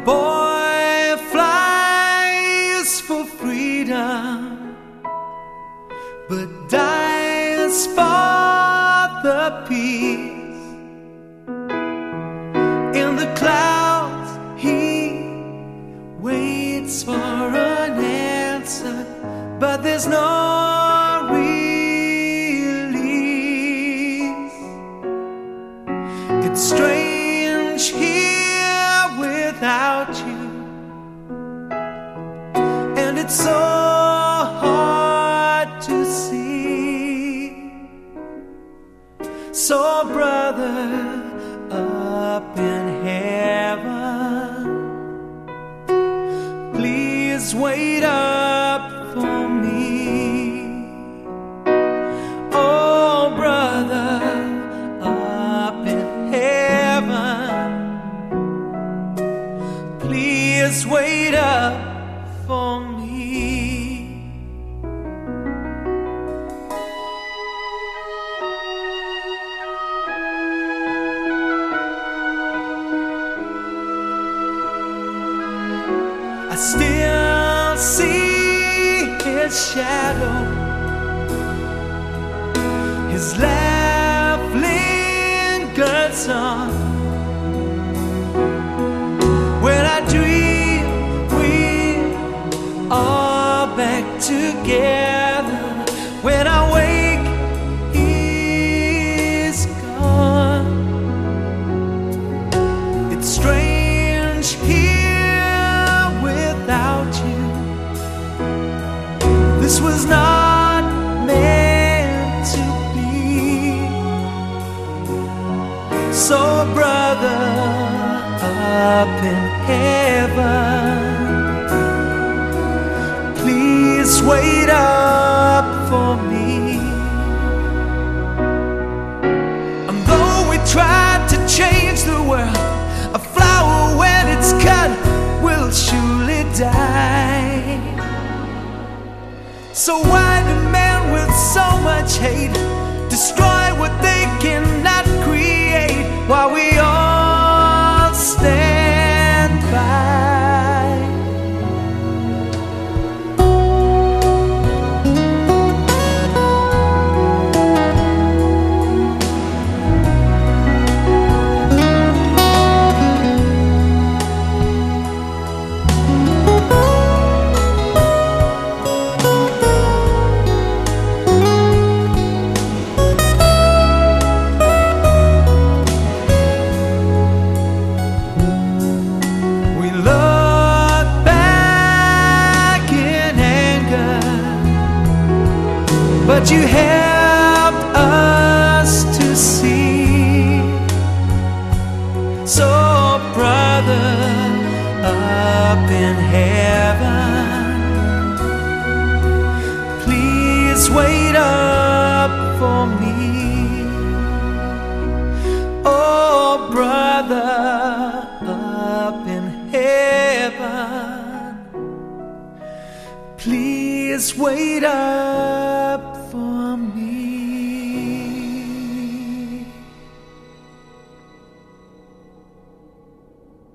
boy flies for freedom, but dies for the peace. In the clouds he waits for an answer, but there's no release. It's strange here without you, and it's so hard to see. So brother, up in heaven, please wait up for me. Oh brother, up in heaven, please wait up for me. I still see his shadow, his laugh lingers on. When I dream we're all back together, when I wake he's gone. It's strange here without you. This was not meant to be. So brother, up in heaven, please wait up for me. And though we tried to change the world, a flower when it's cut will surely die. So why do men with so much hate destroy what they cannot create, while we all stand by? But you helped us to see. So brother, up in heaven, please wait up for me. Oh brother, up in heaven, please wait up